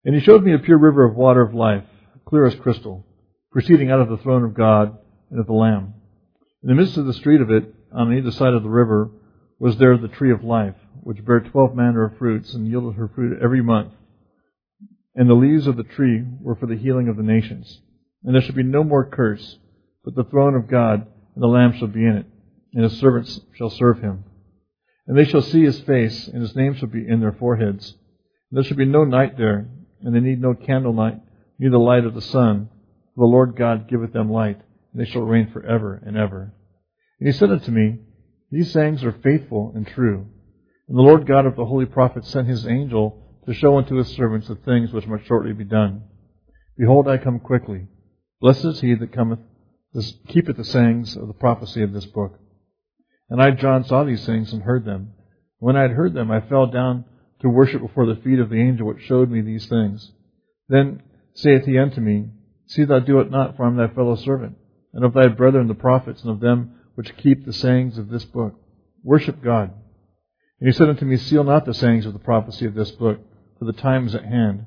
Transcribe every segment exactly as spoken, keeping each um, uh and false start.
And he showed me a pure river of water of life, clear as crystal, proceeding out of the throne of God and of the Lamb. In the midst of the street of it, on either side of the river, was there the tree of life, which bare twelve manner of fruits, and yielded her fruit every month. And the leaves of the tree were for the healing of the nations. And there shall be no more curse, but the throne of God and the Lamb shall be in it, and his servants shall serve him. And they shall see his face, and his name shall be in their foreheads. And there shall be no night there, and they need no candle light, neither the light of the sun. For the Lord God giveth them light, and they shall reign forever and ever. And he said unto me, These sayings are faithful and true. And the Lord God of the holy prophets sent his angel to show unto his servants the things which must shortly be done. Behold, I come quickly. Blessed is he that cometh, keepeth the sayings of the prophecy of this book. And I, John, saw these things and heard them. When I had heard them, I fell down to worship before the feet of the angel which showed me these things. Then saith he unto me, See thou do it not, for I am thy fellow servant, and of thy brethren the prophets, and of them which keep the sayings of this book. Worship God. And he said unto me, Seal not the sayings of the prophecy of this book, for the time is at hand.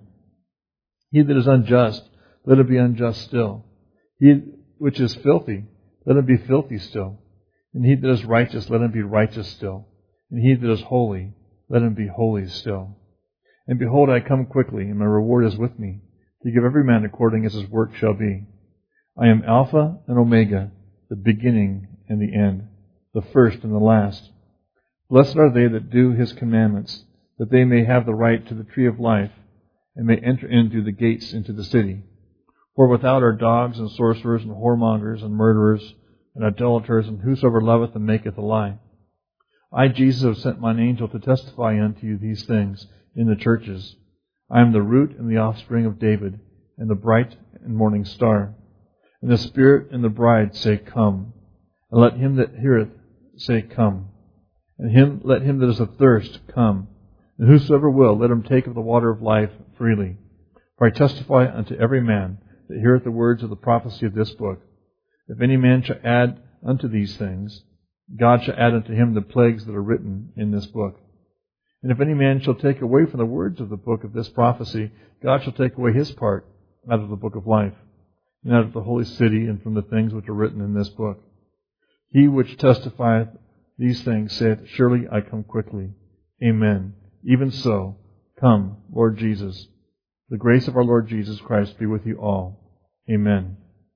He that is unjust, let him be unjust still. He which is filthy, let him be filthy still. And he that is righteous, let him be righteous still. And he that is holy, let him be holy still. And behold, I come quickly, and my reward is with me, to give every man according as his work shall be. I am Alpha and Omega, the beginning and the end, the first and the last. Blessed are they that do his commandments, that they may have the right to the tree of life, and may enter in through the gates into the city. For without are dogs and sorcerers and whoremongers and murderers and idolaters and whosoever loveth and maketh a lie. I, Jesus, have sent mine angel to testify unto you these things in the churches. I am the root and the offspring of David, and the bright and morning star. And the Spirit and the bride say, Come. And let him that heareth say, Come. And him let him that is athirst come. And whosoever will, let him take of the water of life freely. For I testify unto every man that heareth the words of the prophecy of this book. If any man shall add unto these things, God shall add unto him the plagues that are written in this book. And if any man shall take away from the words of the book of this prophecy, God shall take away his part out of the book of life, and out of the holy city, and from the things which are written in this book. He which testifieth these things saith, Surely I come quickly. Amen. Even so, come, Lord Jesus. The grace of our Lord Jesus Christ be with you all. Amen.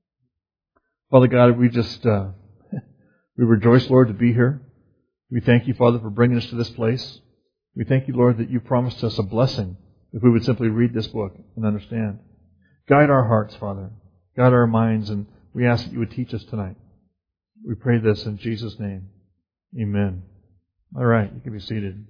Father God, we just, uh, we rejoice, Lord, to be here. We thank you, Father, for bringing us to this place. We thank you, Lord, that you promised us a blessing if we would simply read this book and understand. Guide our hearts, Father. Guide our minds, and we ask that you would teach us tonight. We pray this in Jesus' name. Amen. All right, you can be seated.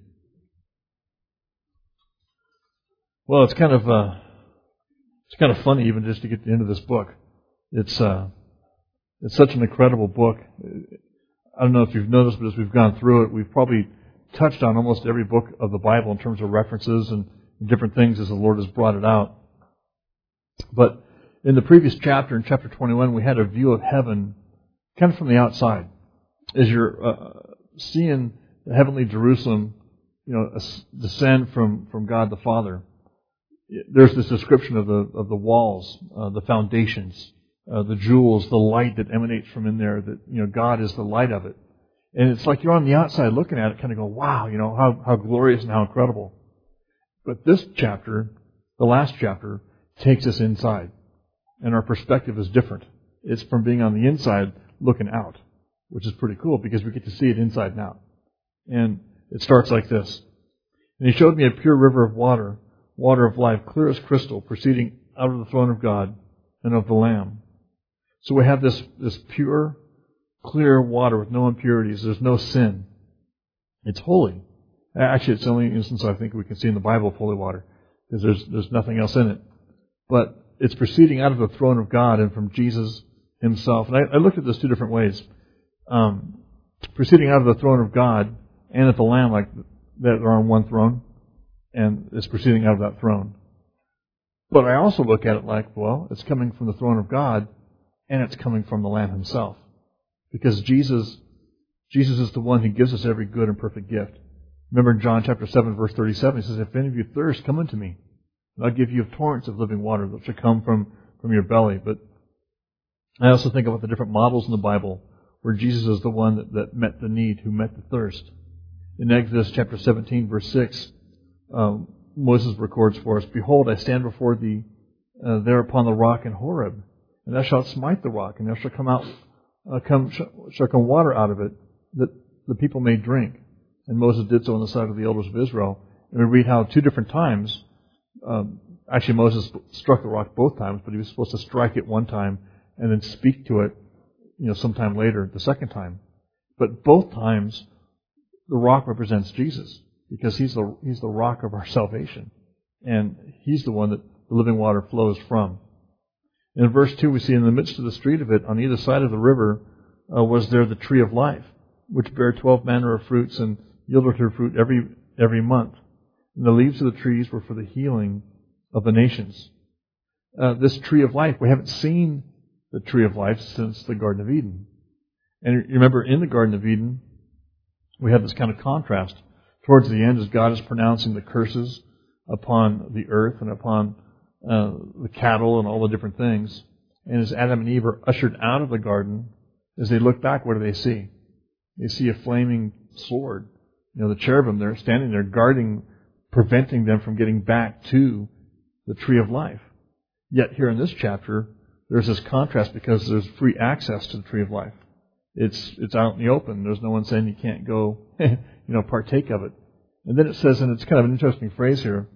Well, it's kind of uh, it's kind of funny even just to get to the end of this book. It's uh, it's such an incredible book. I don't know if you've noticed, but as we've gone through it, we've probably touched on almost every book of the Bible in terms of references and different things as the Lord has brought it out. But in the previous chapter, in chapter twenty-one, we had a view of heaven kind of from the outside. As you're uh, seeing the heavenly Jerusalem, you know, descend from, from God the Father, there's this description of the of the walls, uh, the foundations, uh, the jewels, the light that emanates from in there. That you know, God is the light of it, and it's like you're on the outside looking at it, kind of go, "Wow, you know, how how glorious and how incredible." But this chapter, the last chapter, takes us inside, and our perspective is different. It's from being on the inside looking out, which is pretty cool because we get to see it inside and out. And it starts like this. And he showed me a pure river of water, water of life, clear as crystal, proceeding out of the throne of God and of the Lamb. So we have this, this pure, clear water with no impurities. There's no sin. It's holy. Actually, it's the only instance I think we can see in the Bible of holy water, because there's, there's nothing else in it. But it's proceeding out of the throne of God and from Jesus himself. And I, I looked at this two different ways. Um, proceeding out of the throne of God and at the Lamb, like that are on one throne, and it's proceeding out of that throne. But I also look at it like, well, it's coming from the throne of God, and it's coming from the Lamb himself. Because Jesus, Jesus is the one who gives us every good and perfect gift. Remember in John chapter seven, verse thirty-seven, he says, If any of you thirst, come unto me. And I'll give you torrents of living water that shall come from, from your belly. But I also think about the different models in the Bible where Jesus is the one that, that met the need, who met the thirst. In Exodus chapter seventeen, verse six, um, Moses records for us, Behold, I stand before thee uh, there upon the rock in Horeb, and thou shalt smite the rock, and there shall come out, uh, come shall come water out of it, that the people may drink. And Moses did so on the side of the elders of Israel. And we read how two different times, um, actually Moses struck the rock both times, but he was supposed to strike it one time and then speak to it, you know, sometime later, the second time. But both times, the rock represents Jesus, because he's the he's the rock of our salvation, and he's the one that the living water flows from. In verse two, we see in the midst of the street of it, on either side of the river, uh, was there the tree of life, which bare twelve manner of fruits and yielded her fruit every every month. And the leaves of the trees were for the healing of the nations. Uh, this tree of life, we haven't seen the tree of life since the Garden of Eden. And you remember in the Garden of Eden, we had this kind of contrast. Towards the end, as God is pronouncing the curses upon the earth and upon uh, the cattle and all the different things. And as Adam and Eve are ushered out of the garden, as they look back, what do they see? They see a flaming sword. You know, the cherubim, they're standing there guarding, preventing them from getting back to the tree of life. Yet here in this chapter, there's this contrast because there's free access to the tree of life. It's it's out in the open. There's no one saying you can't go, you know, partake of it. And then it says, and it's kind of an interesting phrase here,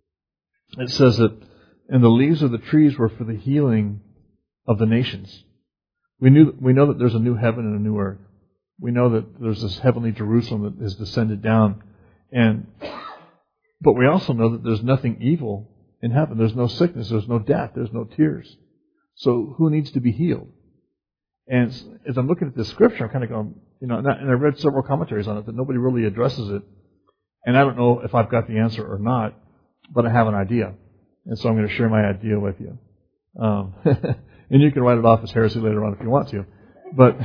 it says that, and the leaves of the trees were for the healing of the nations. We knew we know that there's a new heaven and a new earth. We know that there's this heavenly Jerusalem that has descended down, and but we also know that there's nothing evil in heaven. There's no sickness. There's no death. There's no tears. So who needs to be healed? And as I'm looking at this scripture, I'm kind of going, you know, and I read several commentaries on it that nobody really addresses it. And I don't know if I've got the answer or not, but I have an idea. And so I'm going to share my idea with you. Um, and you can write it off as heresy later on if you want to. But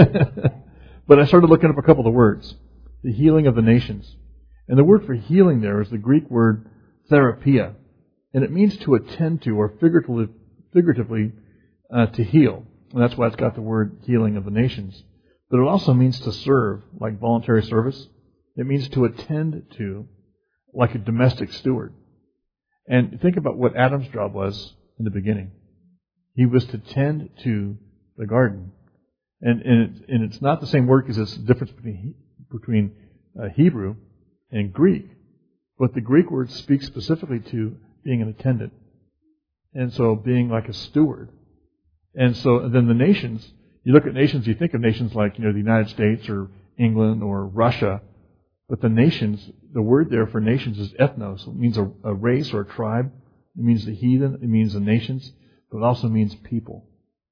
but I started looking up a couple of words. The healing of the nations. And the word for healing there is the Greek word therapia. And it means to attend to, or figuratively, figuratively uh, to heal. And that's why it's got the word healing of the nations. But it also means to serve, like voluntary service. It means to attend to, like a domestic steward. And think about what Adam's job was in the beginning. He was to tend to the garden. And, and, it, and it's not the same word because it's the difference between, between uh, Hebrew and Greek. But the Greek word speaks specifically to being an attendant. And so being like a steward. And so and then the nations, you look at nations, you think of nations like, you know, the United States or England or Russia. But the nations, the word there for nations is ethnos. It means a, a race or a tribe. It means the heathen. It means the nations. But it also means people.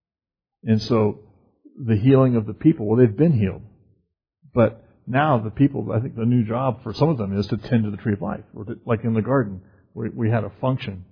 And so the healing of the people, well, they've been healed. But now the people, I think the new job for some of them is to tend to the tree of life. Or to, like in the garden, we, we had a function.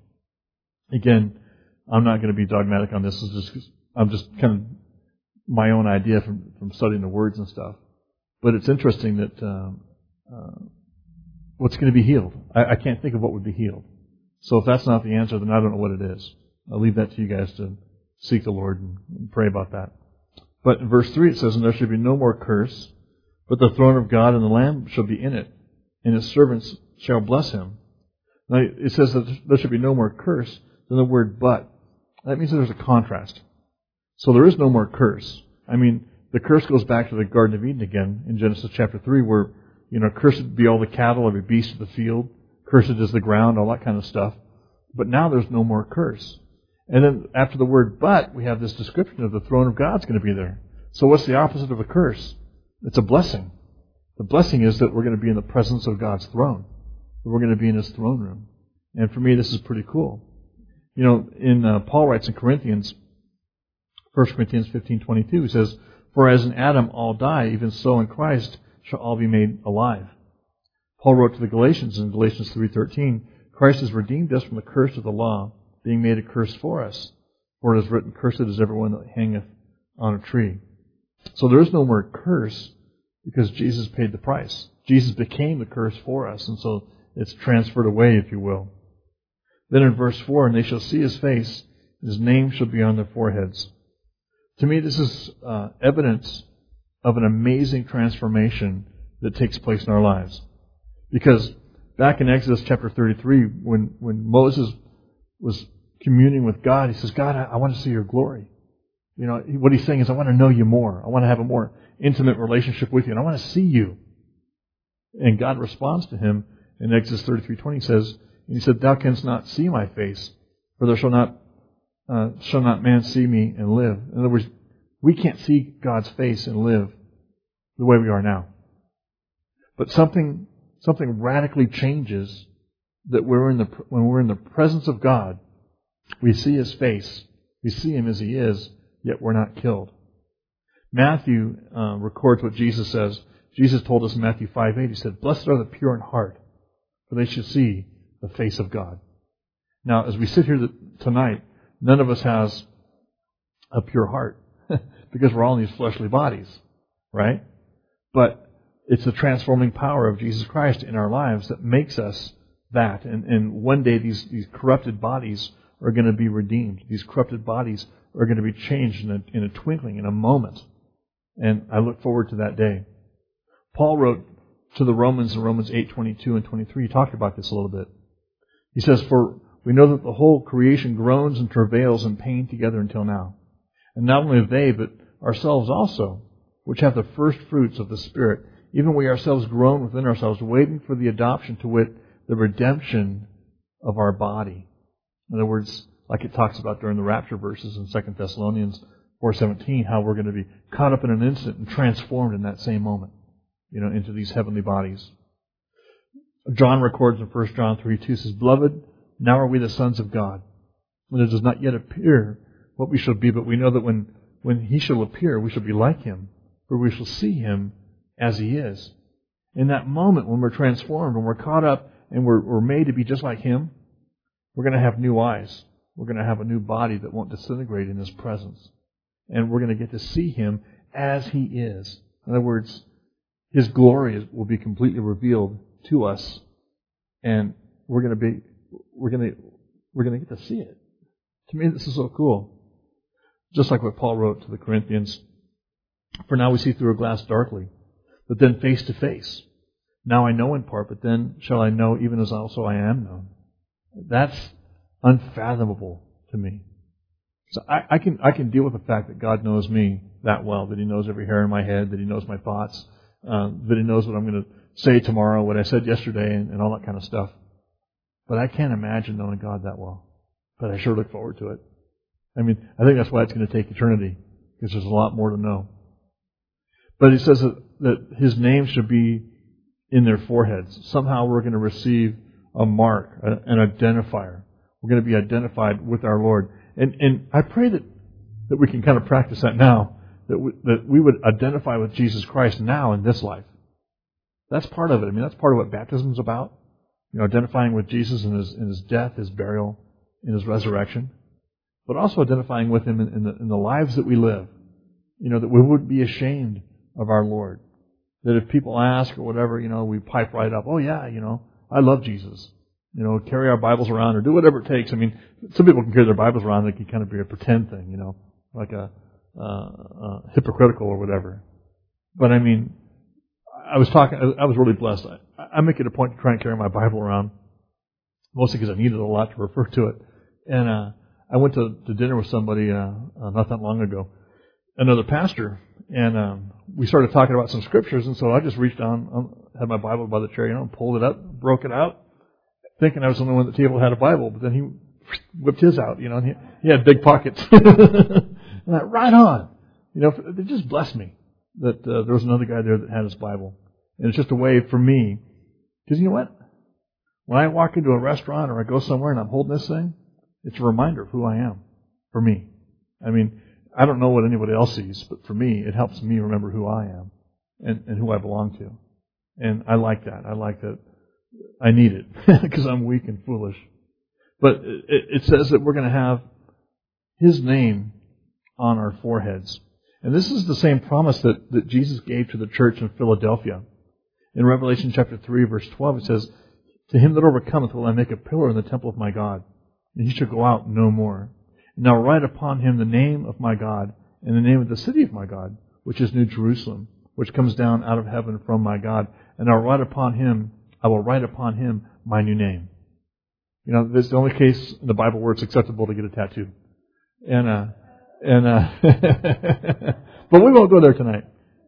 Again, I'm not going to be dogmatic on this. It's just, I'm just kind of my own idea from, from studying the words and stuff. But it's interesting that um, uh, what's going to be healed? I, I can't think of what would be healed. So if that's not the answer, then I don't know what it is. I'll leave that to you guys to seek the Lord and, and pray about that. But in verse three it says, and there shall be no more curse, but the throne of God and the Lamb shall be in it, and his servants shall bless him. Now it says that there shall be no more curse, then the word but. That means that there's a contrast. So there is no more curse. I mean, the curse goes back to the Garden of Eden again in Genesis chapter three where, you know, cursed be all the cattle, every beast of the field, cursed is the ground, all that kind of stuff. But now there's no more curse. And then after the word but, we have this description of the throne of God's going to be there. So what's the opposite of a curse? It's a blessing. The blessing is that we're going to be in the presence of God's throne. We're going to be in his throne room. And for me, this is pretty cool. You know, in uh, Paul writes in Corinthians, First Corinthians fifteen twenty-two, he says, for as in Adam all die, even so in Christ shall all be made alive. Paul wrote to the Galatians in Galatians three thirteen, Christ has redeemed us from the curse of the law, being made a curse for us. For it is written, cursed is everyone that hangeth on a tree. So there is no more curse because Jesus paid the price. Jesus became the curse for us, and so it's transferred away, if you will. Then in verse four, and they shall see his face, his name shall be on their foreheads. To me, this is uh, evidence of an amazing transformation that takes place in our lives. Because back in Exodus chapter thirty-three, when, when Moses was communing with God, he says, God, I, I want to see your glory. You know, what he's saying is, I want to know you more. I want to have a more intimate relationship with you, and I want to see you. And God responds to him in Exodus thirty-three twenty. He says, and he said, thou canst not see my face, for there shall not uh, shall not man see me and live. In other words, we can't see God's face and live the way we are now. But something something radically changes that we're in the when we're in the presence of God. We see his face, we see him as he is, yet we're not killed. Matthew uh, records what Jesus says. Jesus told us in Matthew five eight, he said, blessed are the pure in heart, for they shall see the face of God. Now, as we sit here tonight, none of us has a pure heart because we're all in these fleshly bodies, right? But it's the transforming power of Jesus Christ in our lives that makes us that. And, and one day these, these corrupted bodies are going to be redeemed. These corrupted bodies are going to be changed in a, in a twinkling, in a moment. And I look forward to that day. Paul wrote to the Romans in Romans eight twenty-two and twenty-three. He talked about this a little bit. He says, for we know that the whole creation groans and travails in pain together until now. And not only they, but ourselves also, which have the first fruits of the Spirit, even we ourselves groan within ourselves, waiting for the adoption, to wit, the redemption of our body. In other words, like it talks about during the rapture verses in Second Thessalonians four seventeen, how we're going to be caught up in an instant and transformed in that same moment, you know, into these heavenly bodies. John records in First John three two, says, beloved, now are we the sons of God, and it does not yet appear what we shall be, but we know that when, when he shall appear, we shall be like him, for we shall see him as he is. In that moment when we're transformed, when we're caught up and we're, we're made to be just like him, we're going to have new eyes. We're going to have a new body that won't disintegrate in his presence. And we're going to get to see him as he is. In other words, his glory will be completely revealed to us, and we're going to be, we're going to, we're going to get to see it. To me, this is so cool. Just like what Paul wrote to the Corinthians, for now we see through a glass darkly, but then face to face. Now I know in part, but then shall I know even as also I am known. That's unfathomable to me. So I, I can I can deal with the fact that God knows me that well, that he knows every hair in my head, that he knows my thoughts, uh, that he knows what I'm going to say tomorrow, what I said yesterday, and, and all that kind of stuff. But I can't imagine knowing God that well. But I sure look forward to it. I mean, I think that's why it's going to take eternity, because there's a lot more to know. But he says that, that his name should be in their foreheads. Somehow we're going to receive a mark, an identifier. We're going to be identified with our Lord. And and I pray that, that we can kind of practice that now, that we, that we would identify with Jesus Christ now in this life. That's part of it. I mean, that's part of what baptism is about. You know, identifying with Jesus in his, in his death, his burial, in his resurrection. But also identifying with him in, in, the, in the lives that we live. You know, that we wouldn't be ashamed of our Lord. That if people ask or whatever, you know, we pipe right up, oh yeah, you know, I love Jesus. You know, carry our Bibles around or do whatever it takes. I mean, some people can carry their Bibles around. They can kind of be a pretend thing, you know, like a uh, uh, hypocritical or whatever. But I mean, I was talking, I was really blessed. I, I make it a point to try and carry my Bible around, mostly because I needed a lot to refer to it. And uh, I went to, to dinner with somebody uh, uh, not that long ago, another pastor, and um, we started talking about some scriptures. And so I just reached down, um, had my Bible by the chair, you know, and pulled it up, broke it out, thinking I was the only one at the table that had a Bible. But then he whipped his out, you know, and he, he had big pockets. And I, right on. You know, it just blessed me that uh, there was another guy there that had his Bible. And it's just a way for me, because you know what? When I walk into a restaurant or I go somewhere and I'm holding this thing, it's a reminder of who I am, for me. I mean, I don't know what anybody else sees, but for me, it helps me remember who I am and, and who I belong to. And I like that. I like that. I need it because I'm weak and foolish. But it, it says that we're going to have his name on our foreheads. And this is the same promise that, that Jesus gave to the church in Philadelphia. In Revelation chapter three, verse twelve, it says, to him that overcometh will I make a pillar in the temple of my God, and he shall go out no more. And I'll write upon him the name of my God, and the name of the city of my God, which is New Jerusalem, which comes down out of heaven from my God. And I'll write upon him, I will write upon him my new name. You know, this is the only case in the Bible where it's acceptable to get a tattoo. And, uh, and, uh, but we won't go there tonight.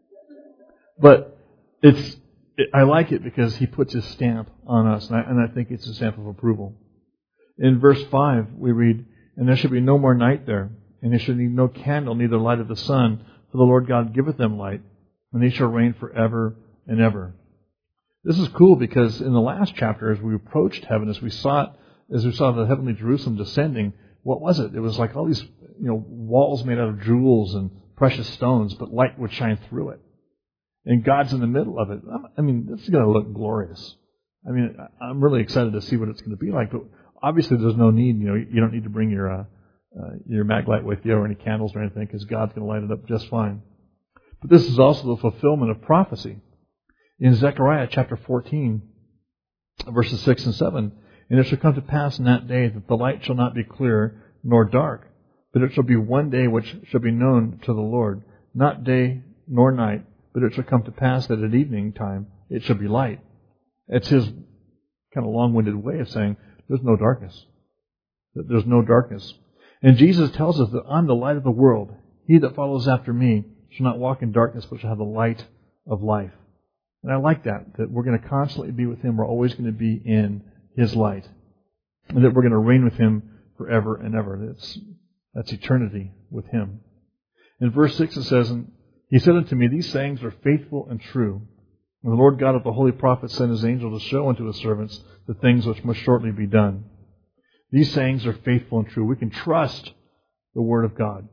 But it's, it, I like it because he puts his stamp on us, and I, and I think it's a stamp of approval. In verse five, we read, and there shall be no more night there, and there shall be no candle, neither light of the sun, for the Lord God giveth them light, and they shall reign forever and ever. This is cool because in the last chapter, as we approached heaven, as we saw it, as we saw the heavenly Jerusalem descending, what was it? It was like all these, you know, walls made out of jewels and precious stones, but light would shine through it. And God's in the middle of it. I mean, this is going to look glorious. I mean, I'm really excited to see what it's going to be like. But obviously, there's no need. You know, you don't need to bring your uh, uh, your mag light with you or any candles or anything, because God's going to light it up just fine. But this is also the fulfillment of prophecy. In Zechariah chapter fourteen, verses six and seven, and it shall come to pass in that day that the light shall not be clear nor dark, but it shall be one day which shall be known to the Lord, not day nor night. But it shall come to pass that at evening time it shall be light. It's his kind of long-winded way of saying there's no darkness. That there's no darkness. And Jesus tells us that I'm the light of the world. He that follows after me shall not walk in darkness, but shall have the light of life. And I like that, that we're going to constantly be with him. We're always going to be in his light. And that we're going to reign with him forever and ever. That's, that's eternity with him. In verse six it says, and he said unto me, these sayings are faithful and true. And the Lord God of the holy prophets sent his angel to show unto his servants the things which must shortly be done. These sayings are faithful and true. We can trust the Word of God.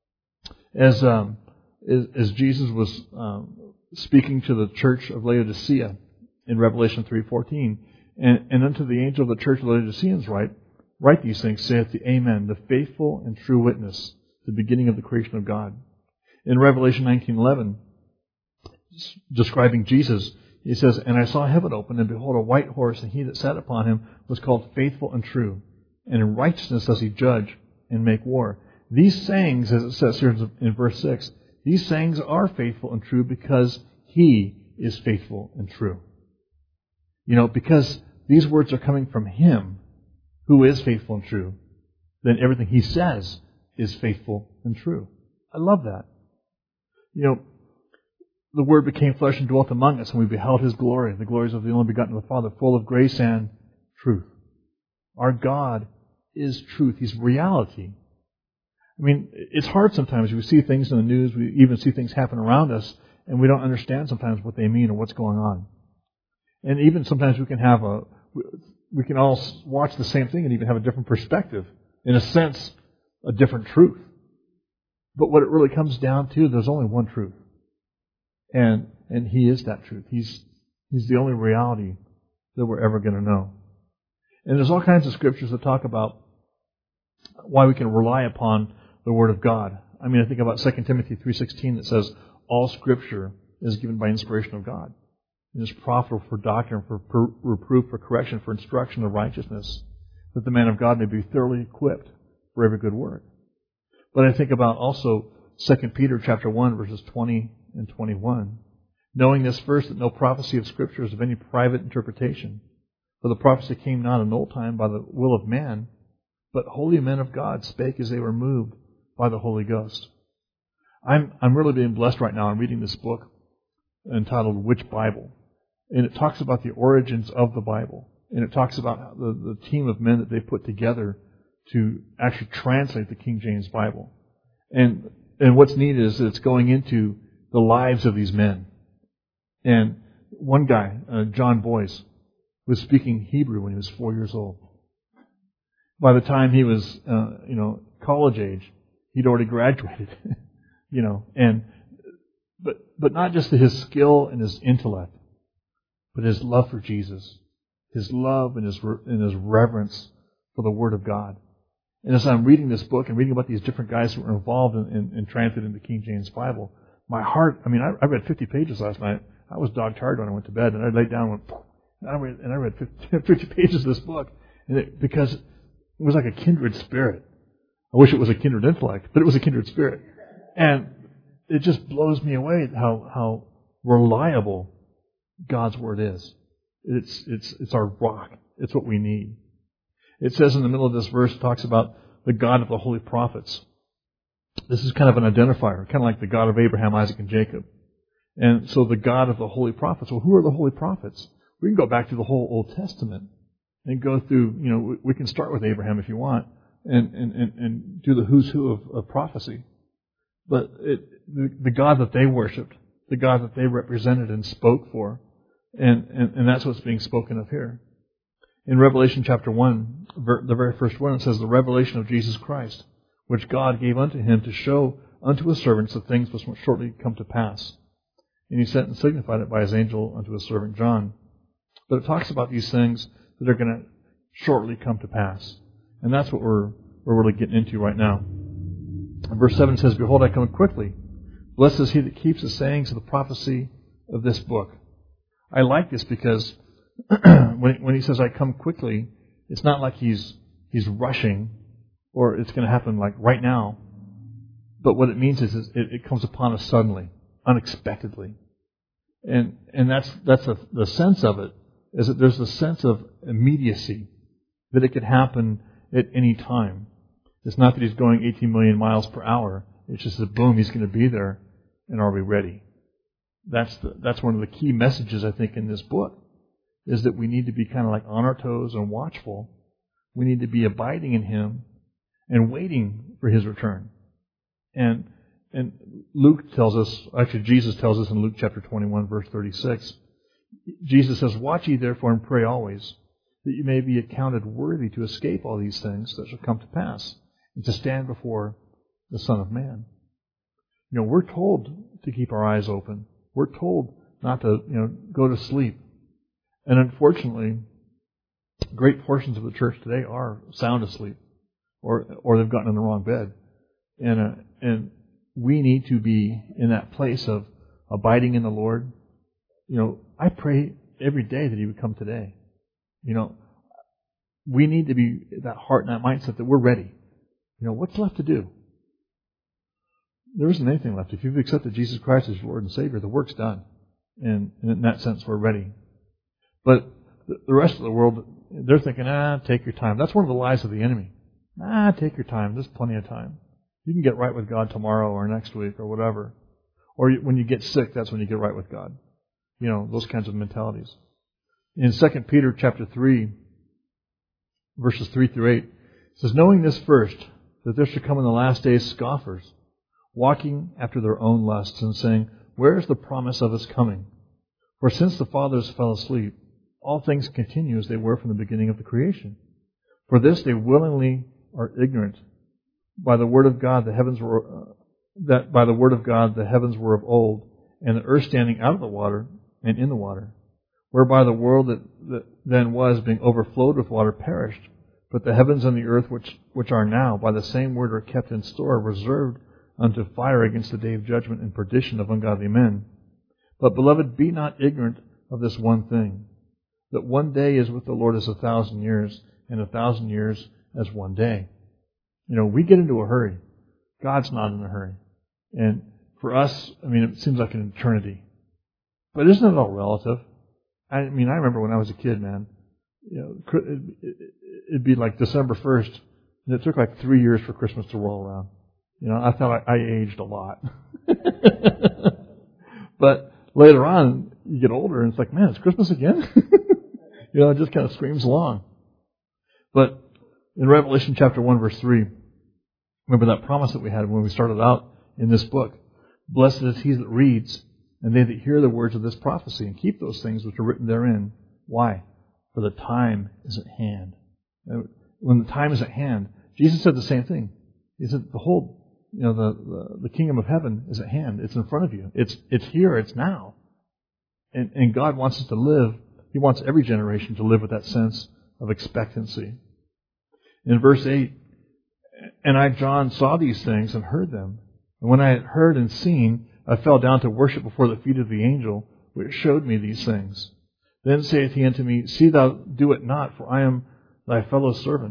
As um, as, as Jesus was um, speaking to the church of Laodicea in Revelation three fourteen, and, and unto the angel of the church of Laodiceans write, write these things, saith the Amen, the faithful and true witness, the beginning of the creation of God. In Revelation nineteen eleven, describing Jesus, he says, and I saw heaven open, and behold, a white horse, and he that sat upon him was called Faithful and True. And in righteousness does he judge and make war. These sayings, as it says here in verse six, these sayings are faithful and true because he is faithful and true. You know, because these words are coming from him who is faithful and true, then everything he says is faithful and true. I love that. You know, the Word became flesh and dwelt among us, and we beheld his glory, the glories of the only begotten of the Father, full of grace and truth. Our God is truth. He's reality. I mean, it's hard sometimes. We see things in the news, we even see things happen around us, and we don't understand sometimes what they mean or what's going on. And even sometimes we can have a, we can all watch the same thing and even have a different perspective. In a sense, a different truth. But what it really comes down to, there's only one truth. And and he is that truth. He's he's the only reality that we're ever going to know. And there's all kinds of scriptures that talk about why we can rely upon the Word of God. I mean, I think about Second Timothy three sixteen that says, all Scripture is given by inspiration of God. And is profitable for doctrine, for per- reproof, for correction, for instruction of righteousness, that the man of God may be thoroughly equipped for every good work. But I think about also Second Peter chapter one, verses twenty and twenty-one. Knowing this first, that no prophecy of Scripture is of any private interpretation. For the prophecy came not in old time by the will of man, but holy men of God spake as they were moved by the Holy Ghost. I'm I'm really being blessed right now. I'm reading this book entitled Which Bible? And it talks about the origins of the Bible. And it talks about the, the team of men that they put together to actually translate the King James Bible. And and what's neat is that it's going into the lives of these men. And one guy, uh, John Boyce, was speaking Hebrew when he was four years old. By the time he was, uh, you know, college age, he'd already graduated. you know, and but but not just his skill and his intellect, but his love for Jesus, his love and his and his reverence for the Word of God. And as I'm reading this book and reading about these different guys who were involved in, in, in translating the King James Bible, my heart, I mean, I, I read fifty pages last night. I was dog-tired when I went to bed, and I laid down and went, and I read, and I read fifty, fifty pages of this book. And it, because It was like a kindred spirit. I wish it was a kindred intellect, but it was a kindred spirit. And it just blows me away how, how reliable God's Word is. It's, it's, it's our rock. It's what we need. It says in the middle of this verse, it talks about the God of the holy prophets. This is kind of an identifier, kind of like the God of Abraham, Isaac, and Jacob. And so the God of the holy prophets. Well, who are the holy prophets? We can go back to the whole Old Testament and go through, you know, we can start with Abraham if you want and, and, and, and do the who's who of, of prophecy. But it, the, the God that they worshipped, the God that they represented and spoke for, and, and, and that's what's being spoken of here. In Revelation chapter one, the very first one, it says, the revelation of Jesus Christ, which God gave unto him to show unto his servants the things which must shortly come to pass. And he sent and signified it by his angel unto his servant John. But it talks about these things that are going to shortly come to pass. And that's what we're, we're really getting into right now. And verse seven says, behold, I come quickly. Blessed is he that keeps the sayings of the prophecy of this book. I like this because when, when he says, I come quickly, it's not like he's, he's rushing or it's going to happen like right now. But what it means is, is it, it comes upon us suddenly, unexpectedly. And, and that's, that's a, the sense of it, is that there's a sense of immediacy, that it could happen at any time. It's not that he's going eighteen million miles per hour. It's just that, boom, he's going to be there, and are we ready? That's the, that's one of the key messages, I think, in this book, is that we need to be kind of like on our toes and watchful. We need to be abiding in him and waiting for his return. And and Luke tells us, actually Jesus tells us in Luke chapter twenty-one, verse thirty-six, Jesus says, watch ye therefore and pray always, that you may be accounted worthy to escape all these things that shall come to pass, and to stand before the Son of Man. You know, we're told to keep our eyes open. We're told not to, you know, go to sleep. And unfortunately, great portions of the church today are sound asleep, or or they've gotten in the wrong bed. And uh, and we need to be in that place of abiding in the Lord. You know, I pray every day that he would come today. You know, we need to be that heart and that mindset that we're ready. You know, what's left to do? There isn't anything left. If you've accepted Jesus Christ as your Lord and Savior, the work's done. And, and in that sense, we're ready. But the rest of the world, they're thinking, ah, take your time. That's one of the lies of the enemy. Ah, take your time. There's plenty of time. You can get right with God tomorrow or next week or whatever. Or when you get sick, that's when you get right with God. You know, those kinds of mentalities. In Second Peter chapter three, verses three through eight, it says, knowing this first, that there should come in the last days scoffers, walking after their own lusts, and saying, where is the promise of his coming? For since the fathers fell asleep, all things continue as they were from the beginning of the creation. For this they willingly are ignorant. By the word of God, the heavens were uh, that by the word of God the heavens were of old, and the earth standing out of the water and in the water, whereby the world that, that then was, being overflowed with water, perished. But the heavens and the earth, which which are now, by the same word, are kept in store, reserved unto fire against the day of judgment and perdition of ungodly men. But, beloved, be not ignorant of this one thing, that one day is with the Lord as a thousand years, and a thousand years as one day. You know, we get into a hurry. God's not in a hurry. And for us, I mean, it seems like an eternity. But isn't it all relative? I mean, I remember when I was a kid, man, you know, it'd be like December first, and it took like three years for Christmas to roll around. You know, I thought I, I aged a lot. But later on, you get older, and it's like, man, it's Christmas again? You know, it just kind of screams along. But in Revelation chapter one, verse three, remember that promise that we had when we started out in this book. Blessed is he that reads, and they that hear the words of this prophecy, and keep those things which are written therein. Why? For the time is at hand. When the time is at hand, Jesus said the same thing. He said, the whole, you know, the, the, the kingdom of heaven is at hand. It's in front of you. It's it's here. It's now. And, and God wants us to live. He wants every generation to live with that sense of expectancy. In verse eight, and I, John, saw these things and heard them. And when I had heard and seen, I fell down to worship before the feet of the angel, which showed me these things. Then saith he unto me, see thou do it not, for I am thy fellow servant,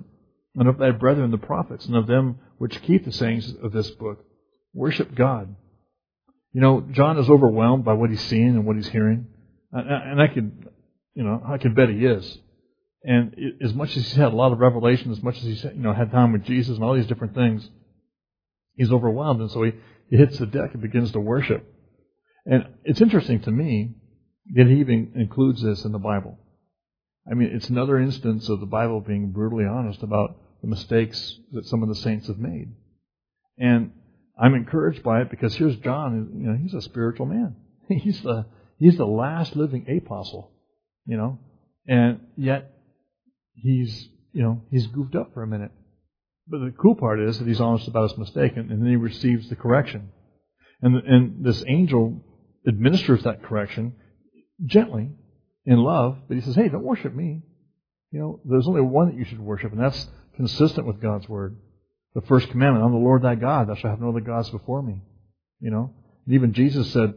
and of thy brethren the prophets, and of them which keep the sayings of this book. Worship God. You know, John is overwhelmed by what he's seeing and what he's hearing. And I could, you know, I can bet he is. And as much as he's had a lot of revelation, as much as he's, you know, had time with Jesus and all these different things, he's overwhelmed. And so he, he hits the deck and begins to worship. And it's interesting to me that he even includes this in the Bible. I mean, it's another instance of the Bible being brutally honest about the mistakes that some of the saints have made. And I'm encouraged by it because here's John, you know, he's a spiritual man. He's the he's the last living apostle, you know, and yet he's, you know, he's goofed up for a minute. But the cool part is that he's honest about his mistake, and, and then he receives the correction. And and this angel administers that correction gently, in love, but he says, hey, don't worship me. You know, there's only one that you should worship, and that's consistent with God's word. The first commandment, I'm the Lord thy God, thou shalt have no other gods before me. You know, and even Jesus said,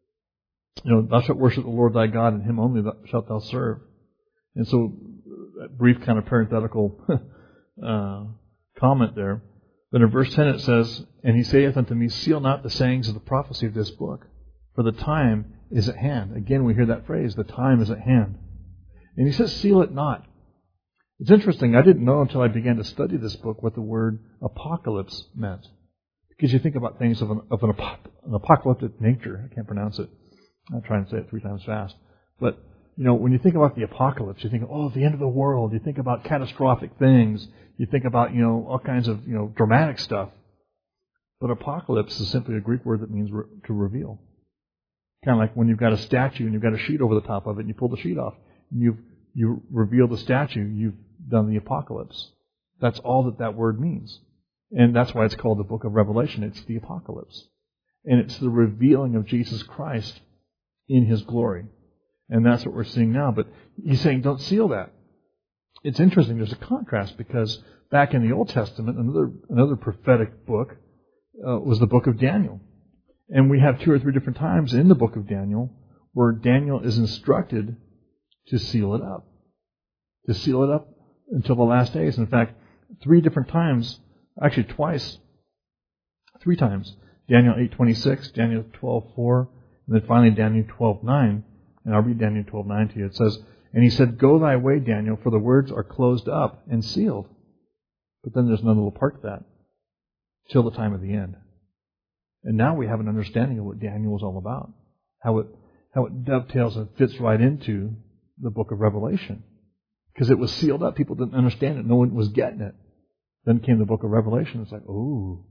you know, thou shalt worship the Lord thy God, and him only shalt thou serve. And so, that brief kind of parenthetical uh, comment there. But in verse ten it says, and he saith unto me, seal not the sayings of the prophecy of this book, for the time is at hand. Again, we hear that phrase, the time is at hand. And he says, seal it not. It's interesting, I didn't know until I began to study this book what the word apocalypse meant. Because you think about things of an, of an, an apocalyptic nature. I can't pronounce it. I'll try and say it three times fast. But, you know, when you think about the apocalypse, you think, oh, the end of the world. You think about catastrophic things. You think about, you know, all kinds of, you know, dramatic stuff. But apocalypse is simply a Greek word that means re- to reveal. Kind of like when you've got a statue and you've got a sheet over the top of it and you pull the sheet off. And you've, you reveal the statue, you've done the apocalypse. That's all that that word means. And that's why it's called the book of Revelation. It's the apocalypse. And it's the revealing of Jesus Christ in His glory. And that's what we're seeing now. But he's saying, don't seal that. It's interesting, there's a contrast because back in the Old Testament, another, another prophetic book uh, was the book of Daniel. And we have two or three different times in the book of Daniel where Daniel is instructed to seal it up. To seal it up until the last days. In fact, three different times, actually twice, three times. Daniel eight twenty-six, Daniel twelve four, and then finally Daniel twelve nine. And I'll read Daniel twelve nine to you. It says, and he said, go thy way, Daniel, for the words are closed up and sealed. But then there's another little part to that. Till the time of the end. And now we have an understanding of what Daniel was all about. How it how it dovetails and fits right into the book of Revelation. Because it was sealed up. People didn't understand it. No one was getting it. Then came the book of Revelation. It's like, ooh.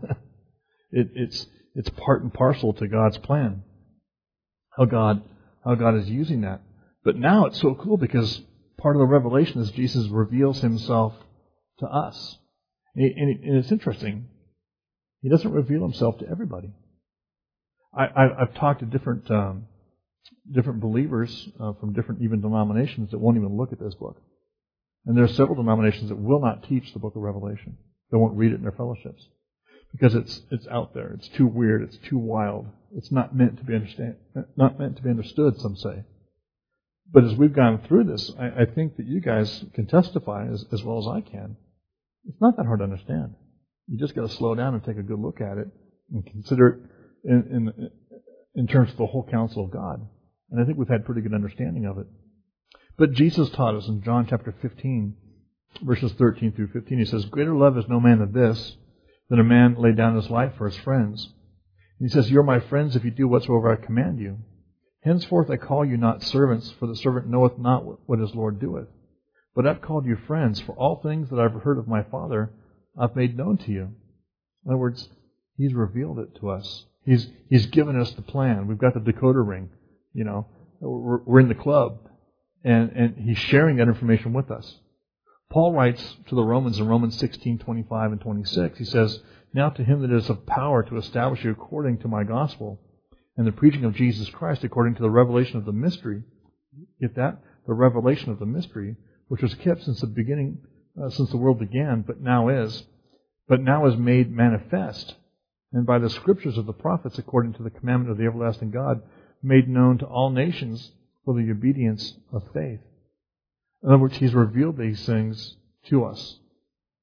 it, it's it's part and parcel to God's plan. How God how God is using that. But now it's so cool because part of the revelation is Jesus reveals Himself to us. And, and it's interesting. He doesn't reveal Himself to everybody. I, I, I've talked to different um, different believers uh, from different even denominations that won't even look at this book. And there are several denominations that will not teach the book of Revelation. They won't read it in their fellowships. Because it's it's out there. It's too weird. It's too wild. It's not meant to be understand, not meant to be understood, some say. But as we've gone through this, I, I think that you guys can testify as, as well as I can. It's not that hard to understand. You just got to slow down and take a good look at it and consider it in, in, in terms of the whole counsel of God. And I think we've had pretty good understanding of it. But Jesus taught us in John chapter fifteen, verses thirteen through fifteen, He says, greater love is no man than this, than a man lay down his life for his friends. And He says, you're my friends if you do whatsoever I command you. Henceforth I call you not servants, for the servant knoweth not what his Lord doeth. But I've called you friends, for all things that I've heard of my Father I've made known to you. In other words, He's revealed it to us. He's He's given us the plan. We've got the decoder ring. You know, we're, we're in the club. And, and He's sharing that information with us. Paul writes to the Romans in Romans sixteen twenty-five and twenty-six. He says, now to Him that is of power to establish you according to my gospel, and the preaching of Jesus Christ according to the revelation of the mystery. Get that? The revelation of the mystery, which was kept since the beginning, uh, since the world began, but now is, but now is made manifest, and by the scriptures of the prophets according to the commandment of the everlasting God, made known to all nations for the obedience of faith. In other words, He's revealed these things to us.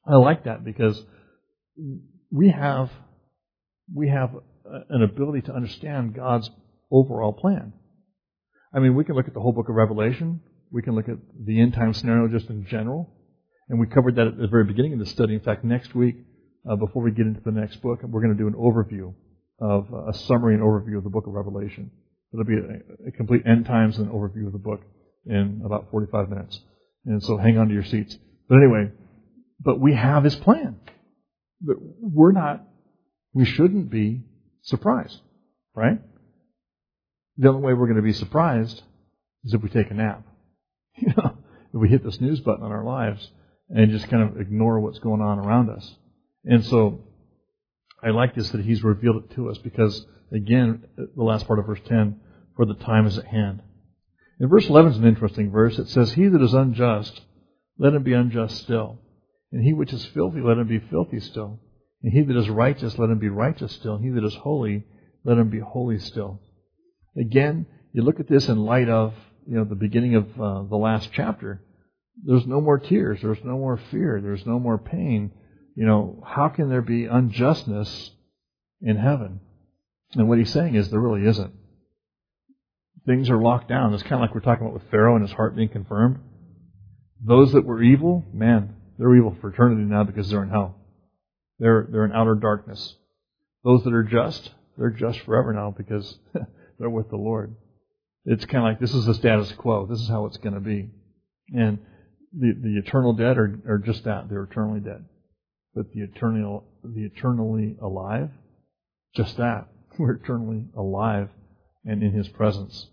I like that because we have we have an ability to understand God's overall plan. I mean, we can look at the whole book of Revelation. We can look at the end time scenario just in general. And we covered that at the very beginning of the study. In fact, next week, uh, before we get into the next book, we're going to do an overview of uh, a summary and overview of the book of Revelation. It'll be a, a complete end times and overview of the book in about forty-five minutes. And so hang on to your seats. But anyway, but we have His plan. But we're not, we shouldn't be surprised, right? The only way we're going to be surprised is if we take a nap. You know, if we hit the snooze button on our lives and just kind of ignore what's going on around us. And so I like this that He's revealed it to us because, again, the last part of verse ten, for the time is at hand. In verse eleven is an interesting verse. It says, he that is unjust, let him be unjust still. And he which is filthy, let him be filthy still. And he that is righteous, let him be righteous still. And he that is holy, let him be holy still. Again, you look at this in light of, you know, the beginning of uh, the last chapter. There's no more tears. There's no more fear. There's no more pain. You know, how can there be unjustness in heaven? And what he's saying is there really isn't. Things are locked down. It's kind of like we're talking about with Pharaoh and his heart being confirmed. Those that were evil, man, they're evil for eternity now because they're in hell. They're they're in outer darkness. Those that are just, they're just forever now because they're with the Lord. It's kind of like this is the status quo. This is how it's going to be. And the the eternal dead are, are just that. They're eternally dead. But the eternal the eternally alive, just that. We're eternally alive and in His presence.